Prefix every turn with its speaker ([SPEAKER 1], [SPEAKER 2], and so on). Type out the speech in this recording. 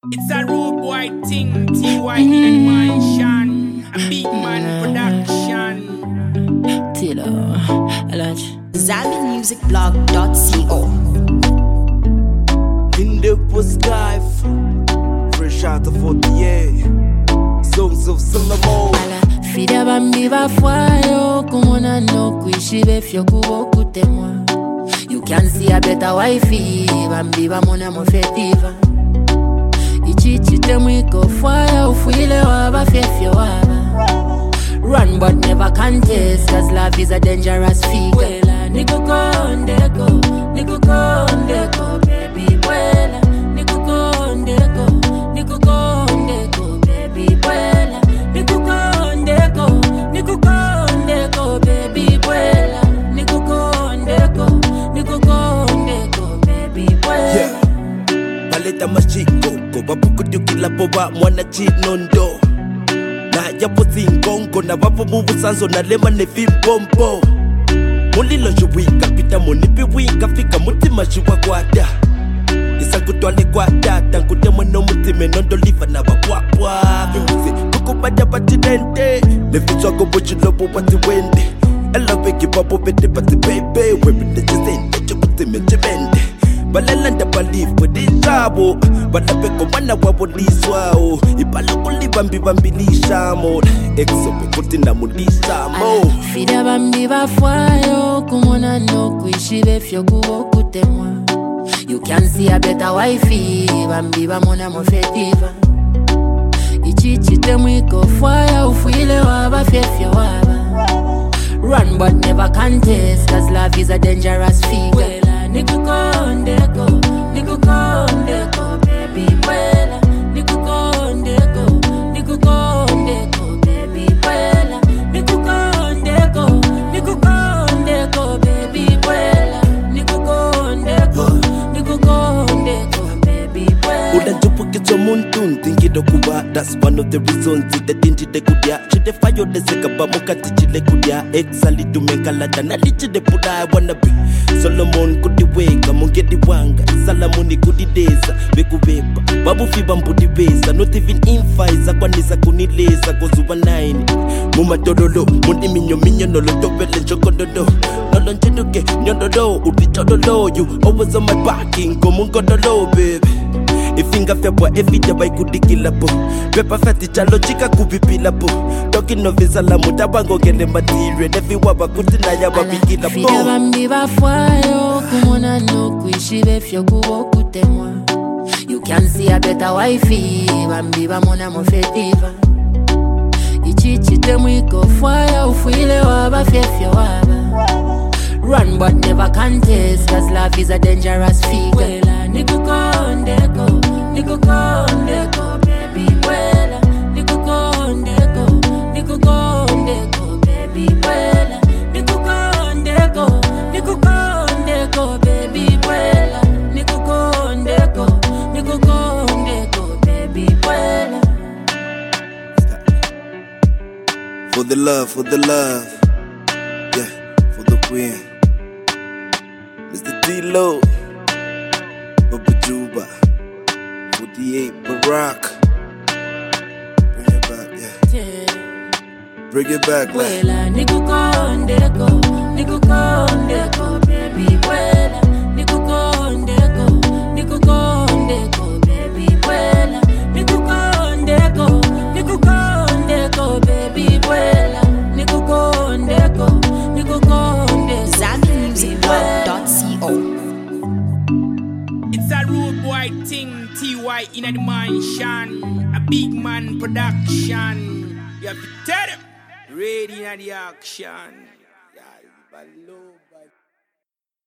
[SPEAKER 1] It's a road boy thing, T.Y. in mansion, a big man production.
[SPEAKER 2] Tilo, Alaj.
[SPEAKER 3] ZambianMusicBlog.co.
[SPEAKER 4] In the post life, fresh out of 48 songs of Solomon.
[SPEAKER 2] Fida bambi bafwayo kumona no kuishi befyo kuboku temwa. You can see a better wifey bambi bamona mofetiva. Ichichi temwiko fire ufuile waba fefyo waba. Run but never contest, cause love is a dangerous figure. Nikukondeko, nikukondeko, baby buela. Nikukondeko, nikukondeko, baby buela. Nikukondeko, nikukondeko, baby buela. Nikukondeko, nikukondeko, baby buela.
[SPEAKER 4] Yeah, paleta machiko, babuku dukila boba mwana chinondo. Na yapo zingongo na wapo mubusanzo na lema nefi bombo. Mulilo juwika pita munipi wika fika mutima juwa kwada. Isakutwale kwada tankute mweno mutime nondo liva na wapwapwa. Vimuzi kukubada batinente nefichwa kubuchilo bubati wende. Elove kipapo bete bati baby webide jizende chukutime jibende. Balalanda balifu dijabo balapeko wana waboliswao ibalokuli bambi bambilishamo exope kutina mulishamo.
[SPEAKER 2] Fida bambi bafwayo kumona no kuishi befyo kuboku temwa. You can see a better wifey bambi bamona mofetiva. Ichichi temwiko fire ufuile waba fefyo waba. Run but never contest, cause love is a dangerous figure. Nikukondeko, nikukondeko, baby buela. Nikukondeko, nikukondeko, baby buela. Nikukondeko, nikukondeko, baby buela. Nikukondeko, nikukondeko, baby buela.
[SPEAKER 4] Ulanjupu kicho muntu ntingido kuba. That's one of the reasons ite tinjide kudia. Chide fayo deseka ba mukati chile kudia. Exali tumenkalada na lichide puda I wanna be Solomon kudiweka mungedi wanga. Salamuni kudideza bekubepa babu fiba mbudibeza. Not even in fights akwanisa kunileza kozuwa 9 muma tololo mundi minyo minyo nolotobele nchokondodo noloncheduke nyododo uditololo. You always on my back ingo mungodolo baby. Ifinga febwa evide baikudikila po. Pepa fati chalo chika kubipila po. Talking of his alamu tabango gele material. Nefi waba kutina ya wabikila po.
[SPEAKER 2] Fida bambi bafwayo kumona no kuishi befyo kuboku temwa. You can see a better wifey bambi bamona mofetiva. Ichichi temwiko fire ufuile waba fefyo waba. Run but never contest, cause love is a dangerous figure. Nikukondeko, nikukondeko, baby buela. Nikukondeko, nikukondeko, baby buela. Nikukondeko, nikukondeko, baby buela. Nikukondeko, nikukondeko, baby buela.
[SPEAKER 4] For the love, yeah, for the queen, Mr. D-Lo, Baba Juba, 48 Barack. Bring it back, yeah. Bring it back, man.
[SPEAKER 2] Buela, nikukondeko, nikukondeko, baby buela. Nikukondeko, nikukondeko, baby buela. Nikukondeko, nikukondeko, baby buela. Nikukondeko, nikukondeko,
[SPEAKER 3] ZambianMusicBlog.co.
[SPEAKER 1] It's a road boy thing, T.Y. in the mansion, a big man production. You have to tell them, ready in the action. Yeah,